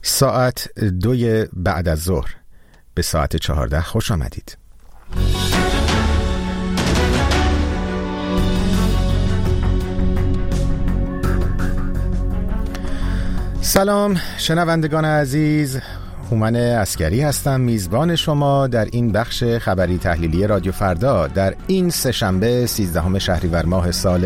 ساعت 2 بعد از ظهر به ساعت 14 خوش آمدید. سلام شنوندگان عزیز، هومن عسکری هستم، میزبان شما در این بخش خبری تحلیلی رادیو فردا در این سه‌شنبه 13 شهریور ماه سال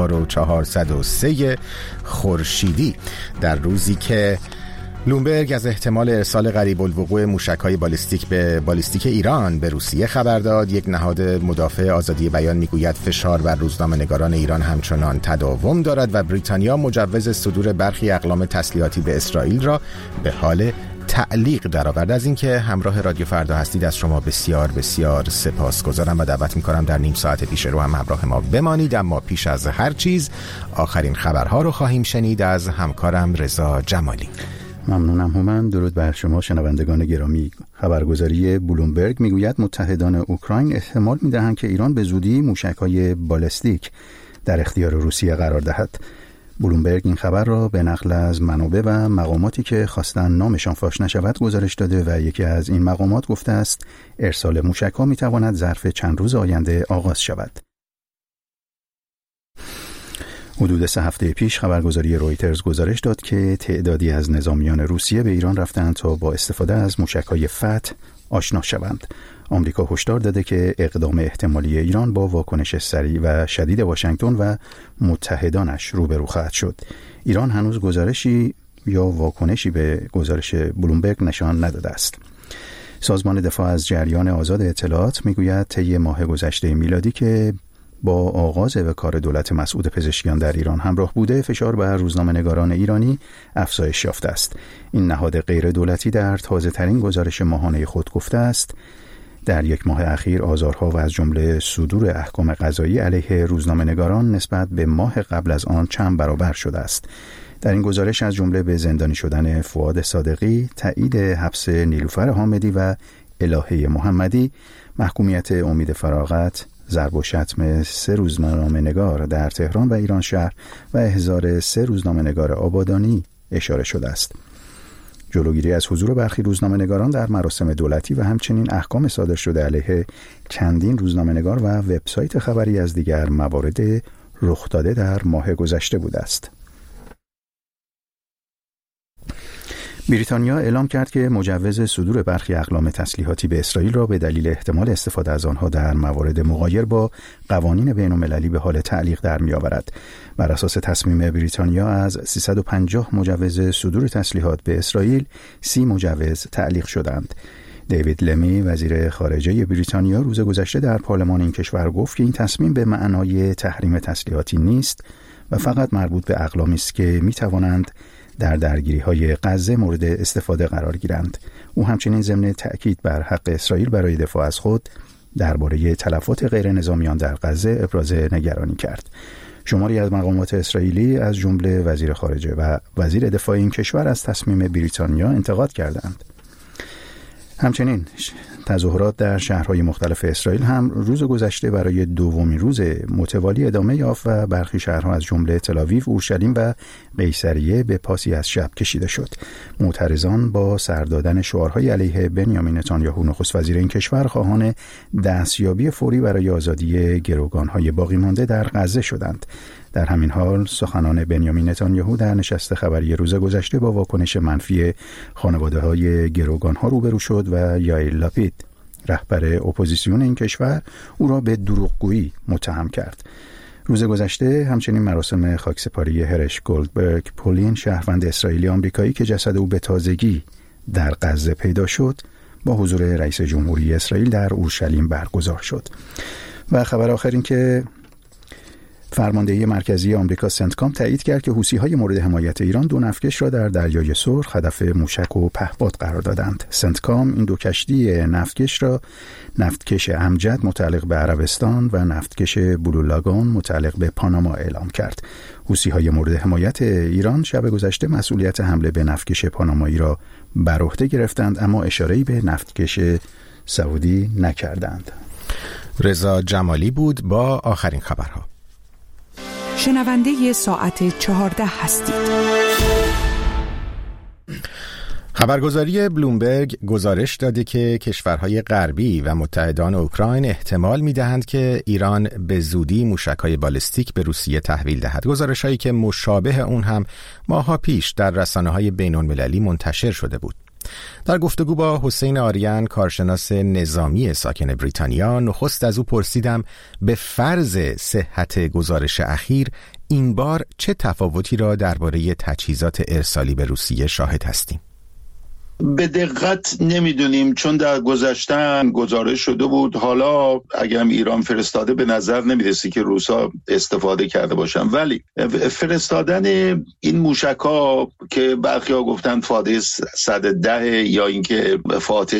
1403 خورشیدی، در روزی که بلومبرگ از احتمال ارسال قریب الوقوع موشک‌های بالیستیک به بالیستیک ایران به روسیه خبر داد. یک نهاد مدافع آزادی بیان میگوید فشار بر روزنامه‌نگاران ایران همچنان تداوم دارد و بریتانیا مجوز صدور برخی اقلام تسلیحاتی به اسرائیل را به حال تعلیق درآورد. از اینکه همراه رادیو فردا هستید از شما بسیار بسیار سپاسگزارم و دعوت می‌کنم در نیم ساعت پیش رو هم همراه ما بمانید. اما پیش از هر چیز آخرین خبرها رو خواهیم شنید از همکارم رضا جمالی. ممنونم هومن. درود بر شما شنوندگان گرامی. خبرگزاری بلومبرگ میگوید متحدان اوکراین احتمال میدهند که ایران به زودی موشک‌های بالستیک در اختیار روسیه قرار دهد. بلومبرگ این خبر را به نقل از منابع و مقاماتی که خواستن نامشان فاش نشود گزارش داده و یکی از این مقامات گفته است ارسال موشک‌ها میتواند ظرف چند روز آینده آغاز شود. حدود 3 هفته پیش خبرگزاری رویترز گزارش داد که تعدادی از نظامیان روسیه به ایران رفتند تا با استفاده از موشک‌های فتح آشنا شوند. آمریکا هشدار داده که اقدام احتمالی ایران با واکنش سریع و شدید واشنگتن و متحدانش روبرو خواهد شد. ایران هنوز گزارشی یا واکنشی به گزارش بلومبرگ نشان نداده است. سازمان دفاع از جریان آزاد اطلاعات میگوید طی ماه گذشته میلادی که با آغاز کار دولت مسعود پزشکیان در ایران همراه بوده، فشار بر روزنامه‌نگاران ایرانی افزایش یافته است. این نهاد غیر دولتی در تازه‌ترین گزارش ماهانه خود گفته است در یک ماه اخیر آزارها و از جمله صدور احکام قضایی علیه روزنامه‌نگاران نسبت به ماه قبل از آن چند برابر شده است. در این گزارش از جمله به زندانی شدن فؤاد صادقی، تایید حبس نیلوفر حامدی و الهه محمدی، محکومیت امید فراغت، ضرب و شتم 3 روزنامه‌نگار در تهران و ایران شهر و احضار 3 روزنامه‌نگار آبادانی اشاره شده است. جلوگیری از حضور برخی روزنامه‌نگاران در مراسم دولتی و همچنین احکام صادر شده علیه چندین روزنامه‌نگار و وبسایت خبری از دیگر موارد رخ داده در ماه گذشته بوده است. بریتانیا اعلام کرد که مجوز صدور برخی اقلام تسلیحاتی به اسرائیل را به دلیل احتمال استفاده از آنها در موارد مغایر با قوانین بین‌المللی به حال تعلیق در می‌آورد. بر اساس تصمیم بریتانیا از 350 مجوز صدور تسلیحات به اسرائیل 30 مجوز تعلیق شدند. دیوید لمی وزیر خارجه بریتانیا روز گذشته در پارلمان این کشور گفت که این تصمیم به معنای تحریم تسلیحاتی نیست و فقط مربوط به اقلامی است که می‌توانند در درگیری‌های غزه مورد استفاده قرار گیرند. او همچنین ضمن تأکید بر حق اسرائیل برای دفاع از خود درباره تلفات غیر نظامیان در غزه ابراز نگرانی کرد. شماری از مقامات اسرائیلی از جمله وزیر خارجه و وزیر دفاع این کشور از تصمیم بریتانیا انتقاد کردند. همچنین تظاهرات در شهرهای مختلف اسرائیل هم روز گذشته برای دومین روز متوالی ادامه یافت و برخی شهرها از جمله تل‌آویو، اورشلیم و قیصریه به پاسی از شب کشیده شد. معترضان با سر دادن شعارهای علیه بنیامین نتانیاهو نخست وزیر این کشور خواهان دستیابی فوری برای آزادی گروگان‌های باقی مانده در غزه شدند. در همین حال سخنان بنیامین نتانیاهو در نشست خبری روز گذشته با واکنش منفی خانواده‌های گروگان‌ها روبرو شد و یائیر لاپید رهبر اپوزیسیون این کشور او را به دروغگویی متهم کرد. روز گذشته همچنین مراسم خاکسپاری هرش گولدبرگ پولین، شهروند اسرائیلی آمریکایی که جسد او به تازگی در غزه پیدا شد، با حضور رئیس جمهوری اسرائیل در اورشلیم برگزار شد. و خبر آخر این که فرماندهی مرکزی آمریکا سنتکام تایید کرد که حوثی‌های مورد حمایت ایران 2 نفتکش را در دریای سرخ هدف موشک و پهپاد قرار دادند. سنتکام این 2 کشتی نفتکش را نفتکش امجد متعلق به عربستان و نفتکش بلو لاگون متعلق به پاناما اعلام کرد. حوثی‌های مورد حمایت ایران شب گذشته مسئولیت حمله به نفتکش پانامایی را بر عهده گرفتند، اما اشاره‌ای به نفتکش سعودی نکردند. رضا جمالی بود با آخرین خبرها. شنونده ساعت 14 هستید. خبرگزاری بلومبرگ گزارش داده که کشورهای غربی و متحدان اوکراین احتمال می‌دهند که ایران به زودی موشک‌های بالستیک به روسیه تحویل دهد. گزارش‌هایی که مشابه اون هم ماه‌ها پیش در رسانه‌های بین‌المللی منتشر شده بود. در گفتگو با حسین آریان، کارشناس نظامی ساکن بریتانیا، نخست از او پرسیدم به فرض صحت گزارش اخیر این بار چه تفاوتی را درباره تجهیزات ارسالی به روسیه شاهد هستیم. به دقت نمیدونیم، چون در گذشتن گزارش شده بود. حالا اگر ایران فرستاده به نظر نمیرسی که روسا استفاده کرده باشن، ولی فرستادن این موشک‌ها که برخی‌ها گفتن فاتح 110 یا اینکه فاتح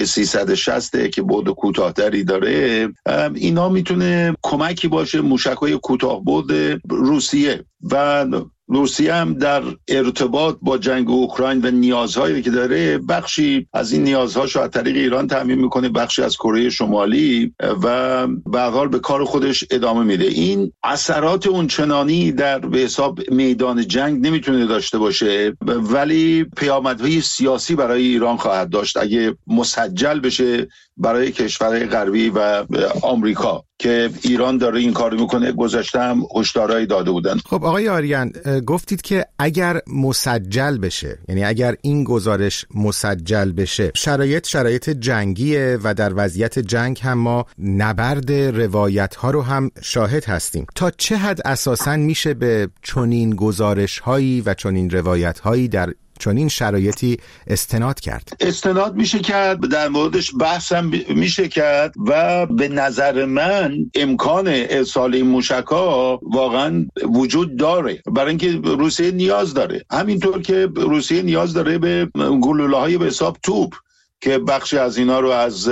360 که بعد کوتاه‌تری داره، اینا میتونه کمکی باشه موشک‌های کوتاه بعد روسیه. و روسیه هم در ارتباط با جنگ اوکراین و نیازهایی که داره، بخشی از این نیازهاشو از طریق ایران تامین میکنه، بخشی از کره شمالی، و به هر حال به کار خودش ادامه میده. این اثرات اونچنانی در به حساب میدان جنگ نمیتونه داشته باشه، ولی پیامدهای سیاسی برای ایران خواهد داشت اگه مسجل بشه برای کشورهای غربی و آمریکا که ایران داره این کارو میکنه. گذشته هم هشدارهایی داده بودن. خب آقای آریان، گفتید که اگر مسجل بشه، یعنی اگر این گزارش مسجل بشه، شرایط جنگیه و در وضعیت جنگ هم ما نبرد روایت ها رو هم شاهد هستیم. تا چه حد اساساً میشه به چنین گزارش هایی و چنین روایت هایی در چنین شرایطی استناد کرد؟ استناد میشه کرد، در موردش بحث هم میشه کرد و به نظر من امکان ارسال این موشک‌ها واقعا وجود داره، برای اینکه روسیه نیاز داره، همینطور که روسیه نیاز داره به گلوله‌های به حساب توپ که بخشی از اینا رو از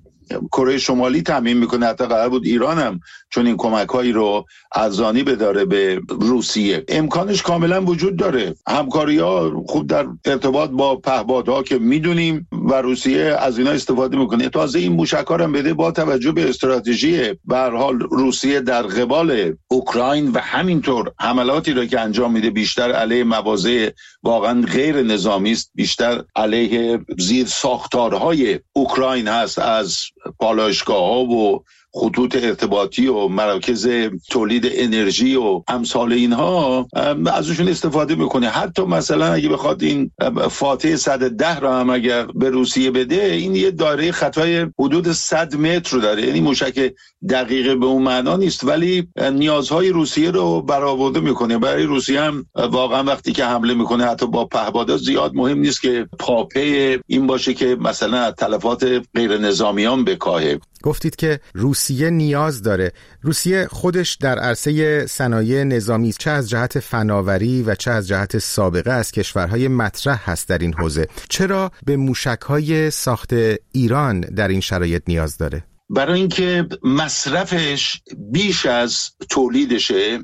کره شمالی تامین میکنه. حتی قرار بود ایران هم چون این کمک‌هایی رو ارزانی بداره به روسیه. امکانش کاملا وجود داره. همکاری‌ها خوب در ارتباط با پهپادها که میدونیم و روسیه از اینا استفاده میکنه. تازه این موشک‌ها هم بده با توجه به استراتژی به هر حال روسیه در قبال اوکراین و همینطور حملاتی رو که انجام میده بیشتر علیه مواضع واقعا غیر نظامی است، بیشتر علیه زیر ساختارهای اوکراین هست، از پالایشگاه‌ها و خطوط ارتباطی و مراکز تولید انرژی و امثال اینها، ازشون استفاده میکنه. حتی مثلا اگه بخواد این فاتح 110 را هم اگر به روسیه بده، این یه دایره خطای حدود 100 متر رو داره، یعنی موشک دقیقه به اون معنا نیست، ولی نیازهای روسیه رو برآورده میکنه. برای روسیه هم واقعا وقتی که حمله میکنه حتی با پهپادها زیاد مهم نیست که پاپه این باشه که مثلا تلفات غیر نظامیان بکاهه. گفتید که روسیه نیاز داره. روسیه خودش در عرصه صنایع نظامی چه از جهت فناوری و چه از جهت سابقه از کشورهای مطرح هست در این حوزه. چرا به موشک‌های ساخت ایران در این شرایط نیاز داره؟ برای اینکه مصرفش بیش از تولیدشه،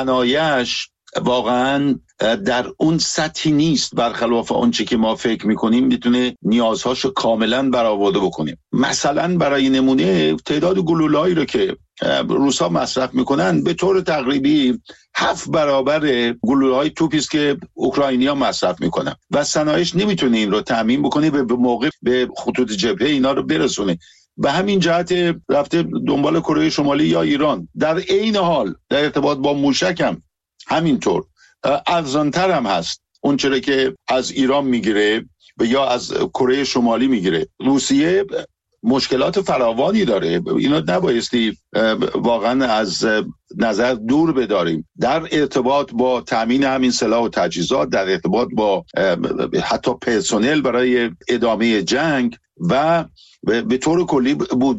صنایعش واقعاً در اون سطحی نیست برخلاف آنچه که ما فکر میکنیم میتونه نیازهاشو کاملا برآورده بکنیم. مثلا برای نمونه تعداد گلوله‌ای رو که روسا مصرف میکنن به طور تقریبی 7 برابر گلوله‌های توپی است که اوکراینی‌ها مصرف میکنن و صنایعش نمیتونه این رو تامین بکنه به موقع به خطوط جبهه اینا رو برسونه. به همین جهت رفته دنبال کره شمالی یا ایران. در عین حال در ارتباط با موشک هم همینطور ارزان‌تر هم هست اون چرا که از ایران میگیره و یا از کره شمالی میگیره. روسیه مشکلات فراوانی داره، اینا نبایستی واقعا از نظر دور بداریم در ارتباط با تامین همین سلاح و تجهیزات، در ارتباط با حتی پرسنل برای ادامه جنگ و به طور کلی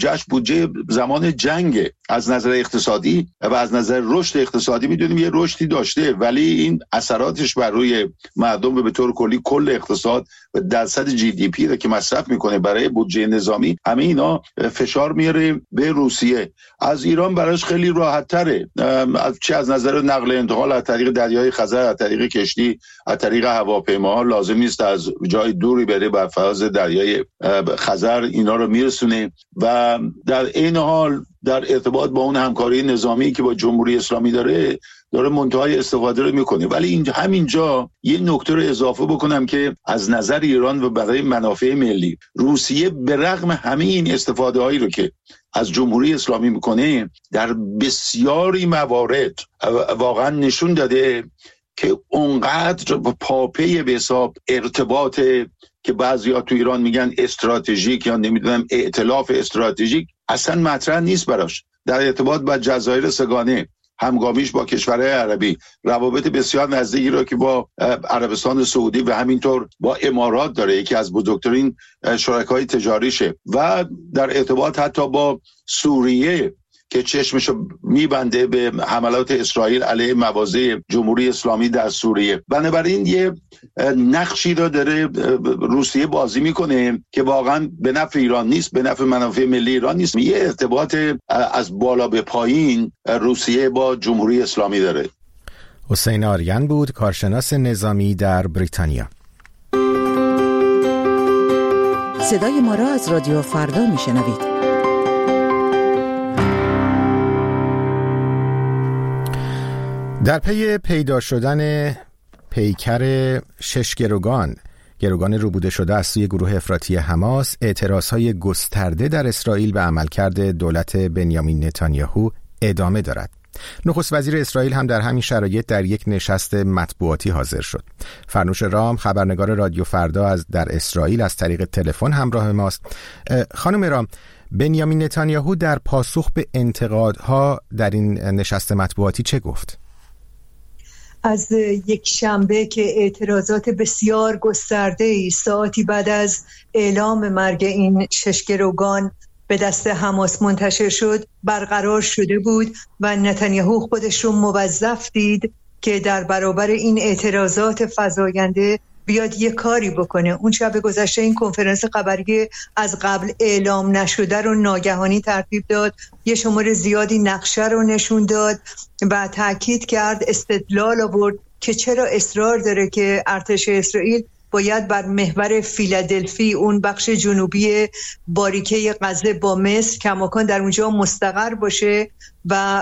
بودجه زمان جنگ. از نظر اقتصادی و از نظر رشد اقتصادی میدونیم یه رشدی داشته، ولی این اثراتش بر روی مردم و به طور کلی کل اقتصاد و درصد GDP رو که مصرف میکنه برای بودجه نظامی، همه اینا فشار میاره به روسیه. از ایران براش خیلی راحت تره، چه از نظر نقل انتقال از طریق دریای خزر، از طریق کشتی، از طریق هواپیما، لازم نیست از جای دوری بره بر فراز دریای خزر اینا رو میرسونه و در این حال در ارتباط با اون همکاری نظامی که با جمهوری اسلامی داره منتهای استفاده رو میکنه. ولی همینجا یه نکته رو اضافه بکنم که از نظر ایران و برای منافع ملی، روسیه به رغم همه این استفاده هایی رو که از جمهوری اسلامی میکنه در بسیاری موارد واقعا نشون داده که اونقدر پاپی به حساب ارتباط که بعضیا تو ایران میگن استراتژیک یا نمیدونم ائتلاف استراتژیک اصلا مطرح نیست براش. در ارتباط با جزایر سگانه، همگامیش با کشورهای عربی، روابط بسیار نزدیکی را که با عربستان سعودی و همینطور با امارات داره، یکی از بزرگترین شرکای تجاریشه، و در ارتباط حتی با سوریه که چشمشو میبنده به حملات اسرائیل علیه مواضع جمهوری اسلامی در سوریه. بنابراین یه نقشی رو داره روسیه بازی میکنه که واقعا به نفع ایران نیست، به نفع منافع ملی ایران نیست. یه ارتباط از بالا به پایین روسیه با جمهوری اسلامی داره. حسین آریان بود، کارشناس نظامی در بریتانیا. صدای ما را از رادیو فردا میشنوید. در پی پیدا شدن پیکر 6 گروگان ربوده شده از سوی گروه افراطی حماس، اعتراضهای گسترده در اسرائیل به عملکرد دولت بنیامین نتانیاهو ادامه دارد. نخست وزیر اسرائیل هم در همین شرایط در یک نشست مطبوعاتی حاضر شد. فرنوش رام، خبرنگار رادیو فردا در اسرائیل، از طریق تلفن همراه ماست. خانم رام، بنیامین نتانیاهو در پاسخ به انتقادها در این نشست مطبوعاتی چه گفت؟ از یک شنبه که اعتراضات بسیار گسترده ساعتی بعد از اعلام مرگ این 6 گروگان به دست حماس منتشر شد برقرار شده بود و نتانیاهو خودش رو موظف دید که در برابر این اعتراضات فزاینده بیاد یه کاری بکنه. اون شب گذشته این کنفرانس خبری از قبل اعلام نشده رو ناگهانی ترتیب داد، یه شمار زیادی نقشه رو نشون داد و تاکید کرد، استدلال آورد که چرا اصرار داره که ارتش اسرائیل باید بر محور فیلادلفی، اون بخش جنوبی باریکه غزه با مصر کماکان در اونجا مستقر باشه و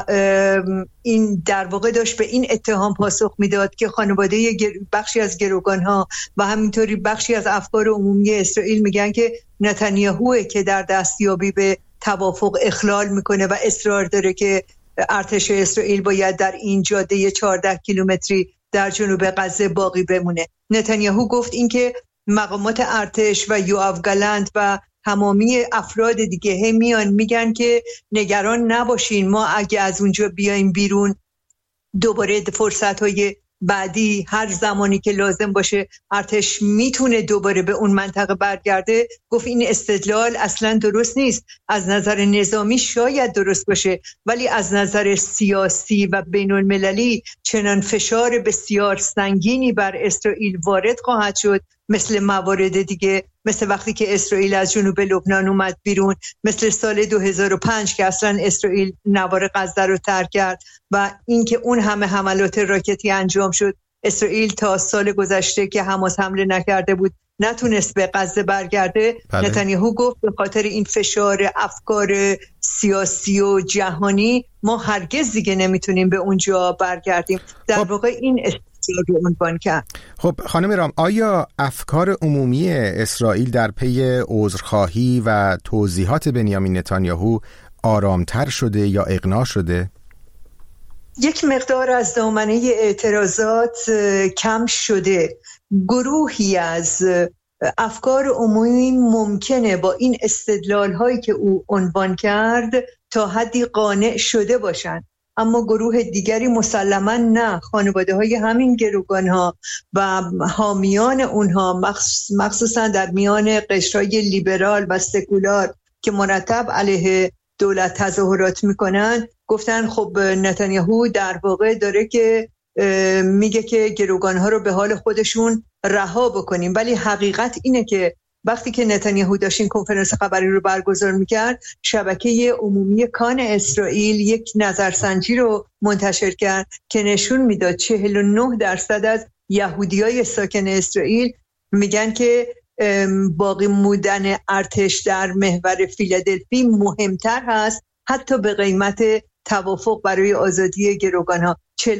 این در واقع داشت به این اتهام پاسخ میداد که خانواده بخشی از گروگانها و همینطوری بخشی از افکار عمومی اسرائیل میگن که نتانیاهوه که در دستیابی به توافق اخلال میکنه و اصرار داره که ارتش اسرائیل باید در این جاده 14 کیلومتری در جنوب غزه باقی بمونه. نتانیاهو گفت اینکه مقامات ارتش و یوآف گالنت و تمامی افراد دیگه میان میگن که نگران نباشین، ما اگه از اونجا بیایم بیرون دوباره فرصت‌های بعدی هر زمانی که لازم باشه ارتش میتونه دوباره به اون منطقه برگرده. گفت این استدلال اصلا درست نیست. از نظر نظامی شاید درست باشه ولی از نظر سیاسی و بین المللی چنان فشار بسیار سنگینی بر اسرائیل وارد خواهد شد، مثل موارد دیگه، مثل وقتی که اسرائیل از جنوب لبنان اومد بیرون، مثل سال 2005 که اصلا اسرائیل نوار غزه رو ترک کرد و اینکه اون همه حملات راکتی انجام شد. اسرائیل تا سال گذشته که حماس حمله نکرده بود نتونست به غزه برگرده. بله. نتانیاهو گفت به خاطر این فشار افکار سیاسی و جهانی ما هرگز دیگه نمیتونیم به اونجا برگردیم. در واقع این رو عنوان کرد. خب خانم رام، آیا افکار عمومی اسرائیل در پی عذرخواهی و توضیحات بنیامین نتانیاهو آرامتر شده یا اقناع شده؟ یک مقدار از دامنه اعتراضات کم شده. گروهی از افکار عمومی ممکنه با این استدلال هایی که او عنوان کرد تا حدی قانع شده باشند، اما گروه دیگری مسلماً نه. خانواده های همین گروگان ها و حامیان اونها مخصوصاً در میان قشرهای لیبرال و سکولار که مرتب علیه دولت تظاهرات میکنن گفتن خب نتانیاهو در واقع داره که میگه که گروگان ها رو به حال خودشون رها بکنیم، ولی حقیقت اینه که وقتی که نتانیاهو داشت این کنفرانس خبری رو برگزار میکرد، شبکه عمومی کان اسرائیل یک نظرسنجی رو منتشر کرد که نشون میداد 49% از یهودیای ساکن اسرائیل میگن که باقی موندن ارتش در محور فیلادلفی مهمتر هست، حتی به قیمت توافق برای آزادی گروگانها.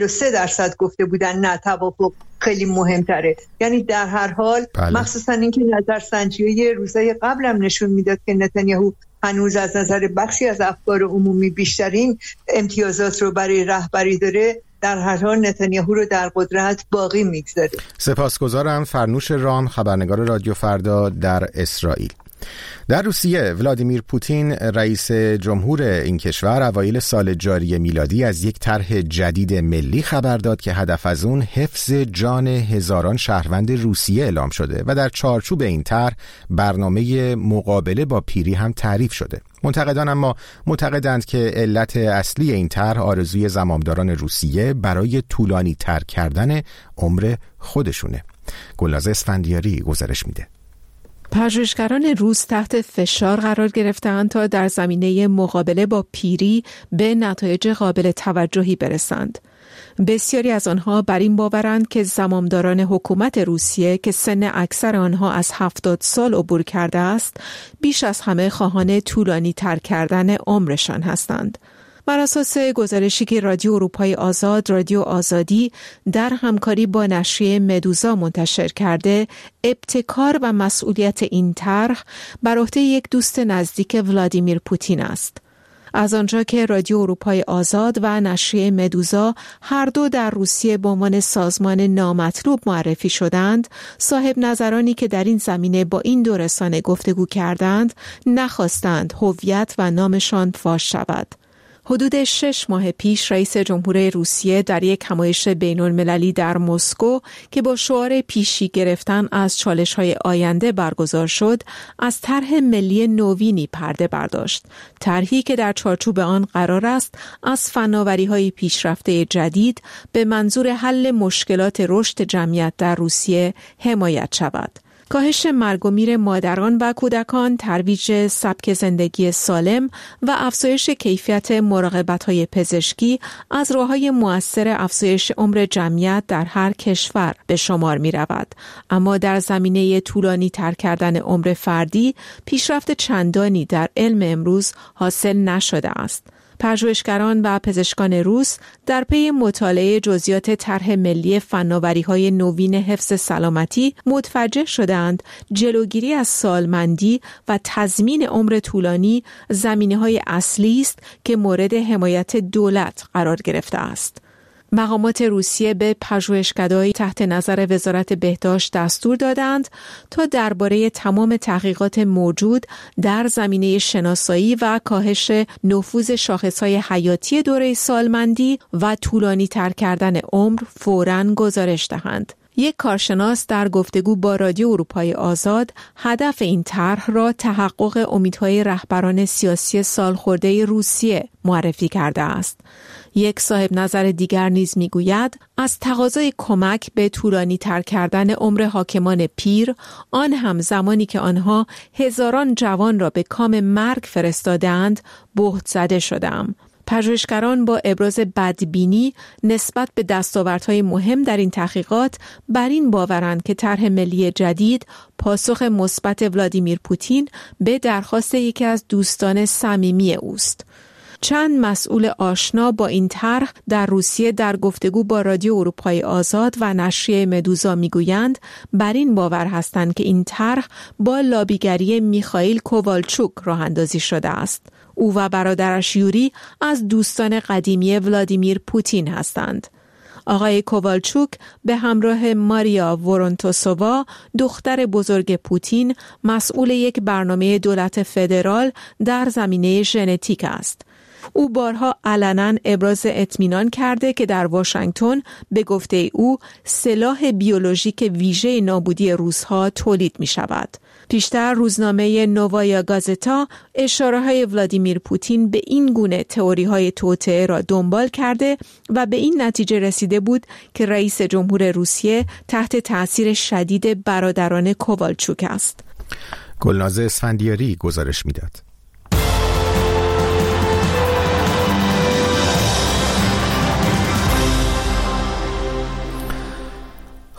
43% گفته بودن نه، توافق خیلی مهمتره. یعنی در هر حال مخصوصا اینکه نظرسنجی روزهای قبلم نشون میداد که نتانیاهو هنوز از نظر بخشی از افکار عمومی بیشترین امتیازات رو برای رهبری داره، در هر حال نتانیاهو رو در قدرت باقی میگذاره. سپاسگزارم. فرنوش رام، خبرنگار رادیو فردا در اسرائیل. در روسیه ولادیمیر پوتین رئیس جمهور این کشور اوایل سال جاری میلادی از یک طرح جدید ملی خبر داد که هدف از اون حفظ جان هزاران شهروند روسیه اعلام شده و در چارچوب این طرح برنامه مقابله با پیری هم تعریف شده. منتقدان اما معتقدند که علت اصلی این طرح آرزوی زمامداران روسیه برای طولانی تر کردن عمر خودشونه. گلناز اسفندیاری گزارش میده. پژوهشگران روس تحت فشار قرار گرفتند تا در زمینه مقابله با پیری به نتایج قابل توجهی برسند. بسیاری از آنها بر این باورند که زمامداران حکومت روسیه که سن اکثر آنها از 70 سال عبور کرده است، بیش از همه خواهان طولانی تر کردن عمرشان هستند. بر اساس گزارشی که رادیو اروپای آزاد، رادیو آزادی در همکاری با نشریه مدوزا منتشر کرده، ابتکار و مسئولیت این طرح بر عهده یک دوست نزدیک ولادیمیر پوتین است. از آنجا که رادیو اروپای آزاد و نشریه مدوزا هر دو در روسیه به عنوان سازمان نامطلوب معرفی شدند، صاحب نظرانی که در این زمینه با این دو رسانه گفتگو کردند، نخواستند هویت و نامشان فاش شود. حدود 6 ماه پیش رئیس جمهور روسیه در یک همایش بین‌المللی در مسکو که با شعار پیشی گرفتن از چالش‌های آینده برگزار شد، از طرح ملی نوینی پرده برداشت. طرحی که در چارچوب آن قرار است از فناوری‌های پیشرفته جدید به منظور حل مشکلات رشد جمعیت در روسیه حمایت شود. کاهش مرگ و میر مادران و کودکان، ترویج سبک زندگی سالم و افزایش کیفیت مراقبت‌های پزشکی از راه‌های مؤثر افزایش عمر جمعیت در هر کشور به شمار می‌رود. اما در زمینه طولانی تر کردن عمر فردی، پیشرفت چندانی در علم امروز حاصل نشده است. پژوهشگران و پزشکان روس در پی مطالعه جزئیات طرح ملی فناوری‌های نوین حفظ سلامتی متوجه شدند جلوگیری از سالمندی و تضمین عمر طولانی زمینه‌های اصلی است که مورد حمایت دولت قرار گرفته است. مقامات روسیه به پژوهشکده‌ای تحت نظر وزارت بهداشت دستور دادند تا درباره تمام تحقیقات موجود در زمینه شناسایی و کاهش نفوذ شاخص‌های حیاتی دوره سالمندی و طولانی تر کردن عمر فوراً گزارش دهند. یک کارشناس در گفتگو با رادیو اروپای آزاد هدف این طرح را تحقق امیدهای رهبران سیاسی سالخورده روسیه معرفی کرده است. یک صاحب نظر دیگر نیز میگوید از تقاضای کمک به طولانی تر کردن عمر حاکمان پیر، آن هم زمانی که آنها هزاران جوان را به کام مرگ فرستادند، بهت زده شدم. پژوهشگران با ابراز بدبینی نسبت به دستاوردهای مهم در این تحقیقات بر این باورند که طرح ملی جدید پاسخ مثبت ولادیمیر پوتین به درخواست یکی از دوستان صمیمی اوست. چند مسئول آشنا با این طرح در روسیه در گفتگو با رادیو اروپای آزاد و نشریه مدوزا میگویند بر این باور هستند که این طرح با لابیگری میخائیل کووالچوک راه اندازی شده است. او و برادرش یوری از دوستان قدیمی ولادیمیر پوتین هستند. آقای کووالچوک به همراه ماریا ورونتوسووا، دختر بزرگ پوتین، مسئول یک برنامه دولت فدرال در زمینه ژنتیک است. او بارها علنا ابراز اطمینان کرده که در واشنگتن به گفته او سلاح بیولوژیک ویژه نابودی روس‌ها تولید می شود. پیشتر روزنامه نووایا گازتا اشاره‌های ولادیمیر پوتین به این گونه تئوری‌های توطئه را دنبال کرده و به این نتیجه رسیده بود که رئیس جمهور روسیه تحت تأثیر شدید برادران کووالچوک است. گلناز اسفندیاری گزارش می‌داد.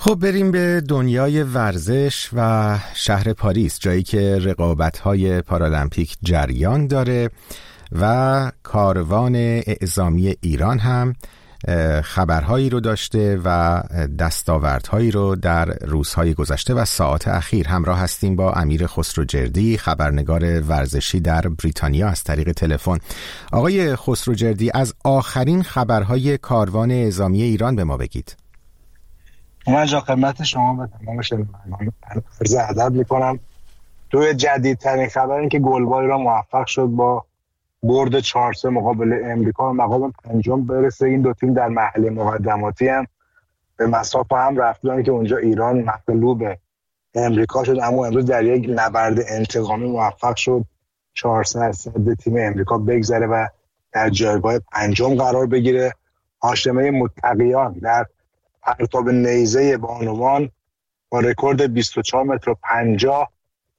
خب بریم به دنیای ورزش و شهر پاریس، جایی که رقابت‌های پارالمپیک جریان داره و کاروان اعزامی ایران هم خبرهایی رو داشته و دستاوردهایی رو در روزهای گذشته و ساعات اخیر. همراه هستیم با امیر خسروجردی، خبرنگار ورزشی در بریتانیا، از طریق تلفن. آقای خسروجردی، از آخرین خبرهای کاروان اعزامی ایران به ما بگید. من جا خدمت شما به تمام شنوندگان عرض ادب میکنم. توی جدیدترین خبر این که گلبای را موفق شد با برد 4-3 مقابل امریکا و مقام پنجم برسه. این دو تیم در مرحله مقدماتی هم به مسافه هم رفتن که اونجا ایران مغلوب امریکا شد، اما امروز در یک نبرد انتقامی موفق شد 4-3 از صد تیم امریکا بگذره و در جایگاه پنجم قرار بگیره. هاشمه متقیان در پرتاب نیزه بانوان با رکورد 24 متر و 50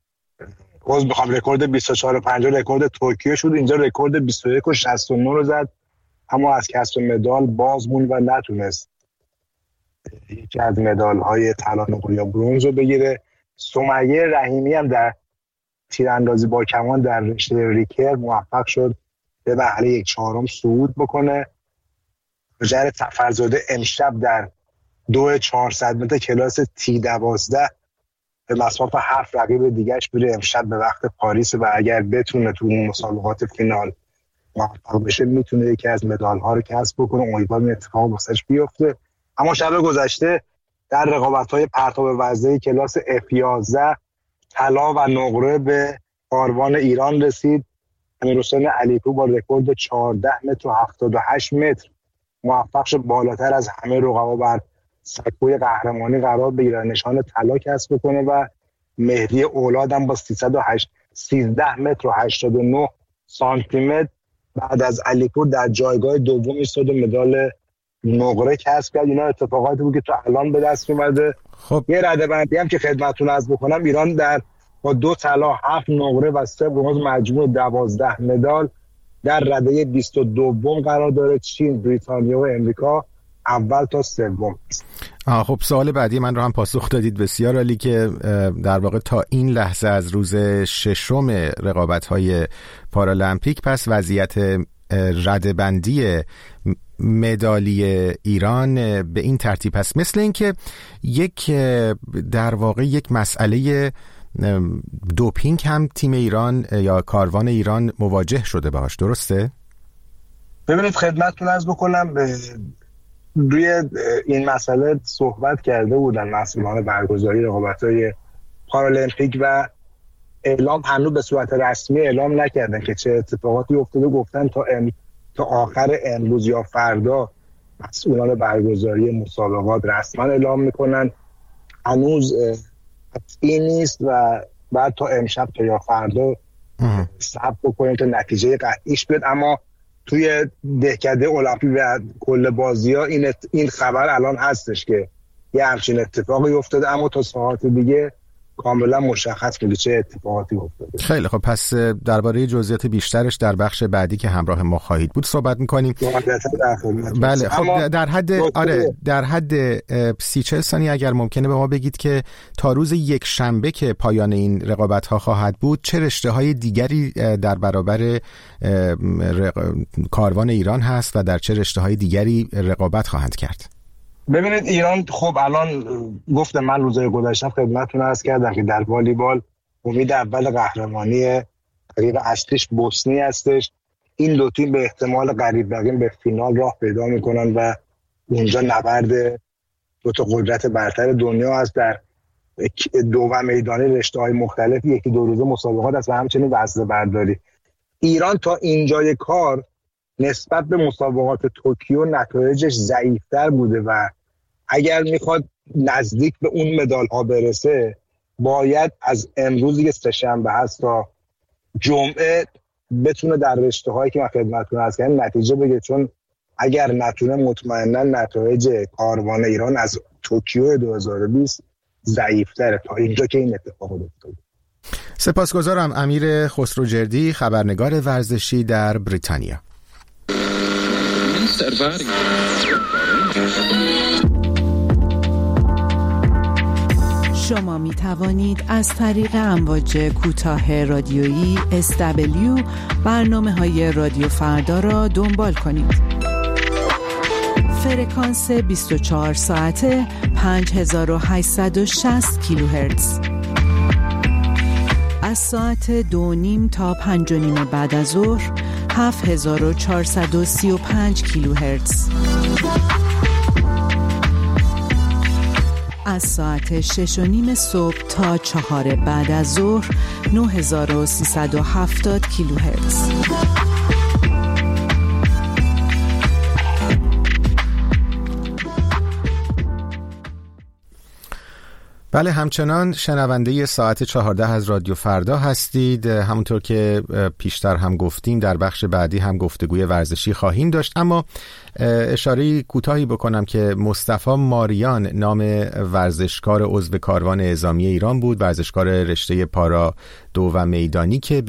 رکورد 24 و 50 رکورد توکیو شد. اینجا رکورد 21 و 69 رو زد، اما از کسب مدال باز موند و نتونست یکی از مدال های طلا نقره یا برنز رو بگیره. سمیه رحیمی هم در تیراندازی با کمان در رشته ریکر موفق شد به مرحله 1/4 صعود بکنه. جر تفرزاده امشب در 2/400 متر کلاس T12 به مسافه 7 رقیب دیگهش میره. امشب به وقت پاریس و اگر بتونه تو مسابقات فینال موفق بشه میتونه یکی از مدال ها رو کسب بکنه. امیدوارم اتفاق واسش بیفته. اما شب گذشته در رقابت های پرتاب وزنه کلاس F11 طلا و نقره به کاروان ایران رسید. امیرحسین علیپور با رکورد 14 متر و 78 متر موفق شد بالاتر از همه رقبا بر سکوی قهرمانی قرار بگیره، نشان طلا کسب بکنه و مهدی اولاد هم با 13 متر و 89 سانتی متر بعد از علیپور در جایگاه دوم ایستاد و مدال نقره کسب کرد. اینا اتفاقاتی بود که تا الان به دست اومده. خب یه رده‌بندی هم که خدمتتون عرض بکنم، ایران با 2 طلا، 7 نقره و 3 برنز مجموع 12 مدال در رده 22 قرار داره. چین، بریتانیا و امریکا اول تا سوم. خب سوال بعدی من رو هم پاسخ دادید. بسیار عالی که در واقع تا این لحظه از روز 6 رقابت‌های پارالمپیک پس وضعیت رده‌بندی مدالی ایران به این ترتیب است، مثل اینکه در واقع یک مسئله دوپینگ هم تیم ایران یا کاروان ایران مواجه شده باهاش، درسته؟ ببینید خدمتتون عرض بکنم، روی این مسئله صحبت کرده بودن مسئولان برگزاری رقابت‌های پارالمپیک و اعلام هنوز به صورت رسمی اعلام نکردن که چه اتفاقاتی افتاده. گفتن تا آخر امروز یا فردا مسئولان برگزاری مسابقات رسما اعلام میکنن. هنوز این نیست و بعد تا امشب تا یا فردا صبر بکنیم تا نتیجه قطعیش بیاد. اما توی دهکده المپیک و کل بازی‌ها این خبر الان هستش که یه همچین اتفاقی افتاده، اما تا ساعت دیگه کاملا مشخص میشه چه اتفاقاتی افتاده. خیلی خب، پس درباره جزئیات بیشترش در بخش بعدی که همراه ما خواهید بود صحبت می‌کنیم. بله خب در حد 30-40 ثانیه اگر ممکنه به ما بگید که تا روز یک شنبه که پایان این رقابت‌ها خواهد بود چه رشته‌های دیگری در برابر کاروان ایران هست و در چه رشته‌های دیگری رقابت خواهند کرد؟ ببینید ایران خب الان گفتم من روزای گذشته خدمتتون عرض کردم که در والیبال امید اول قهرمانی رقیب اصلیش بوسنی هستش. این دو تیم به احتمال قریب یقین به فینال راه پیدا میکنن و اونجا نبرد دو تا قدرت برتر دنیا هست در دو میدانی رشته‌های مختلف. یکی دو روزه مسابقات است و همچنین وزنه برداری. ایران تا اینجای کار نسبت به مسابقات توکیو نتایجش ضعیف‌تر بوده و اگر میخواد نزدیک به اون مدال ها برسه باید از امروزی که سه‌شنبه هست تا جمعه بتونه در رشته هایی که من خدمتتون عرض کردم نتیجه بگیره، چون اگر نتونه مطمئنا نتایج کاروان ایران از توکیو 2020 ضعیف‌تره تا اینجا که این اتفاق افتاده. سپاسگزارم. امیر خسروجردی، خبرنگار ورزشی در بریتانیا. شما می توانید از طریق امواج کوتاه رادیویی SW برنامه‌های رادیو فردا را دنبال کنید. فرکانس 24 ساعته 5860 کیلوهرتز. از ساعت 2:30 تا 5:30 بعد از ظهر 7435 کیلوهرتز. از ساعت 6:30 صبح تا 4 بعد از ظهر 9370 کیلوهرتز. بله، همچنان شنونده ساعت 14 از رادیو فردا هستید. همونطور که پیشتر هم گفتیم در بخش بعدی هم گفتگوی ورزشی خواهیم داشت، اما اشاره کوتاهی بکنم که مصطفی ماریان نام ورزشکار عضو کاروان اعزامی ایران بود، ورزشکار رشته پارا 2 و میدانی که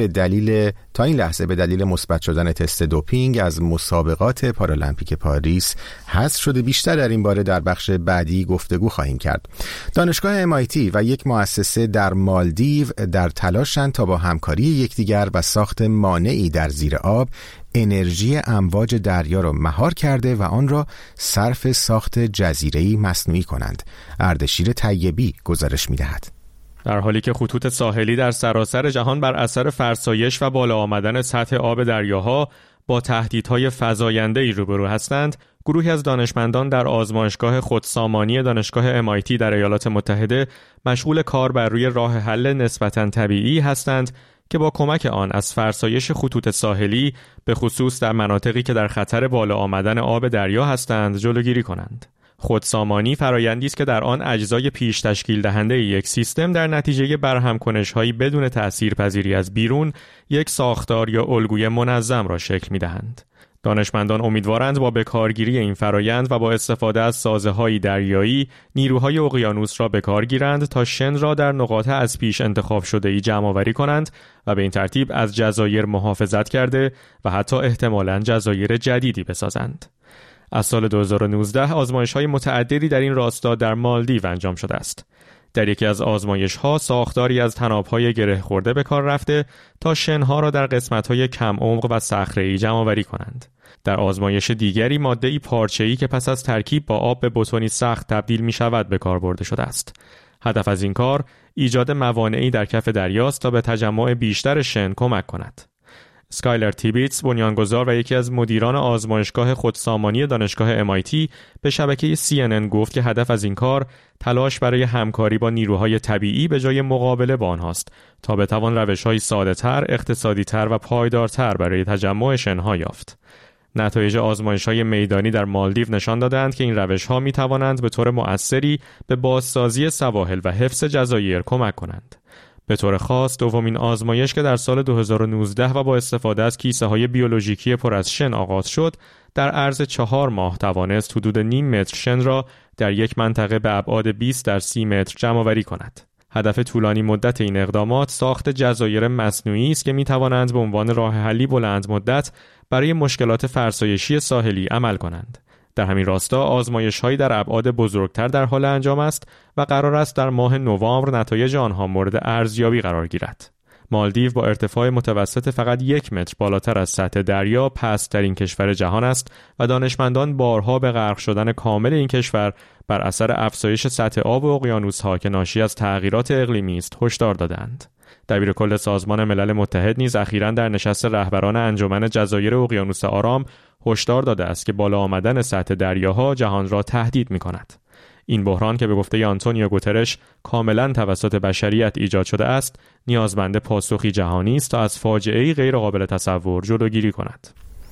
تا این لحظه به دلیل مثبت شدن تست دوپینگ از مسابقات پارالمپیک پاریس حذف شده. بیشتر در این باره در بخش بعدی گفتگو خواهیم کرد. دانشگاه MIT و یک مؤسسه در مالدیو در تلاشند تا با همکاری یکدیگر و ساخت مانعی در زیر آب انرژی امواج دریا را مهار کرده و آن را صرف ساخت جزیره‌ای مصنوعی کنند. اردشیر طیبی گزارش می‌دهد. در حالی که خطوط ساحلی در سراسر جهان بر اثر فرسایش و بالا آمدن سطح آب دریاها با تهدیدهای فزاینده‌ای روبرو هستند، گروهی از دانشمندان در آزمایشگاه خودسامانی دانشگاه MIT در ایالات متحده مشغول کار بر روی راه حل نسبتاً طبیعی هستند که با کمک آن از فرسایش خطوط ساحلی به خصوص در مناطقی که در خطر بالا آمدن آب دریا هستند جلوگیری کنند. خودسامانی فرآیندی است که در آن اجزای پیش تشکیل دهنده یک سیستم در نتیجه برهم کنش‌هایی بدون تأثیرپذیری از بیرون یک ساختار یا الگوی منظم را شکل می‌دهند. دانشمندان امیدوارند با بکارگیری این فرآیند و با استفاده از سازه‌های دریایی نیروهای اقیانوس را به کار گیرند تا شن را در نقاط از پیش انتخاب شده‌ای جمع‌آوری کنند و به این ترتیب از جزایر محافظت کرده و حتی احتمالاً جزایر جدیدی بسازند. از سال 2019 آزمایش‌های متعددی در این راستا در مالدیو انجام شده است. در یکی از آزمایش‌ها ساختاری از طناب‌های گره خورده به کار رفته تا شن‌ها را در قسمت‌های کم عمق و صخره‌ای جمع‌آوری کنند. در آزمایش دیگری ماده‌ای پارچه‌ای که پس از ترکیب با آب به بتونی سخت تبدیل می‌شود به کار برده شده است. هدف از این کار ایجاد موانعی در کف دریاست تا به تجمع بیشتر شن کمک کند. اسکایلر تیبیتس، بنیانگذار و یکی از مدیران آزمایشگاه خودسامانی دانشگاه MIT، به شبکه CNN گفت که هدف از این کار تلاش برای همکاری با نیروهای طبیعی به جای مقابله با آنهاست تا بتوان روش‌های ساده‌تر، اقتصادی‌تر و پایدارتر برای تجمع شن‌ها یافت. نتایج آزمایش‌های میدانی در مالدیو نشان دادند که این روش‌ها می‌توانند به طور مؤثری به بازسازی سواحل و حفظ جزایر کمک کنند. به طور خاص دومین آزمایش که در سال 2019 و با استفاده از کیسه‌های بیولوژیکی پر از شن آغاز شد، در عرض 4 ماه توانست حدود نیم متر شن را در یک منطقه به ابعاد 20 در 30 متر جمع‌آوری کند. هدف طولانی مدت این اقدامات ساخت جزایر مصنوعی است که می‌توانند به عنوان راه حلی بلند مدت برای مشکلات فرسایشی ساحلی عمل کنند. در همین راستا آزمایش‌هایی در ابعاد بزرگتر در حال انجام است و قرار است در ماه نوامبر نتایج آنها مورد ارزیابی قرار گیرد. مالدیو با ارتفاع متوسط فقط 1 متر بالاتر از سطح دریا پست‌ترین کشور جهان است و دانشمندان بارها به غرق شدن کامل این کشور بر اثر افزایش سطح آب اقیانوس‌ها که ناشی از تغییرات اقلیمی است هشدار دادند. دبیر کل سازمان ملل متحد نیز اخیراً در نشست رهبران انجمن جزایر اقیانوس آرام هشدار داده است که بالا آمدن سطح دریاها جهان را تهدید می‌کند. این بحران که به گفته آنتونیو گوترش کاملاً توسط بشریت ایجاد شده است، نیازمند پاسخی جهانی است تا از فاجعه‌ای غیر قابل تصور جلوگیری کند.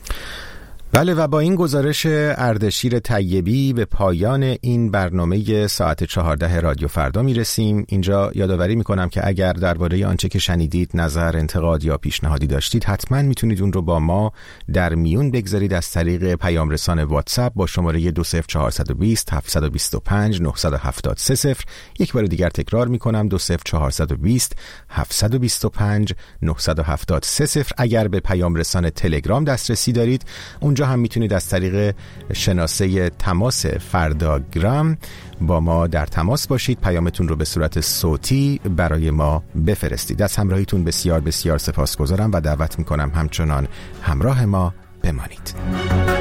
بله، و با این گزارش اردشیر طیبی به پایان این برنامه ساعت 14 رادیو فردا میرسیم. اینجا یادآوری میکنم که اگر درباره آنچه که شنیدید نظر، انتقاد یا پیشنهادی داشتید حتما میتونید اون رو با ما در میون بگذارید از طریق پیام رسان واتساپ با شماره 20420 725 970. یک بار دیگر تکرار میکنم 20420 725 970. اگر به پیام رسان تلگرام دسترسی دارید اونجا هم میتونید از طریق شناسه تماس فرداگرام با ما در تماس باشید. پیامتون رو به صورت صوتی برای ما بفرستید. از همراهیتون بسیار بسیار سپاسگزارم و دعوت میکنم همچنان همراه ما بمانید.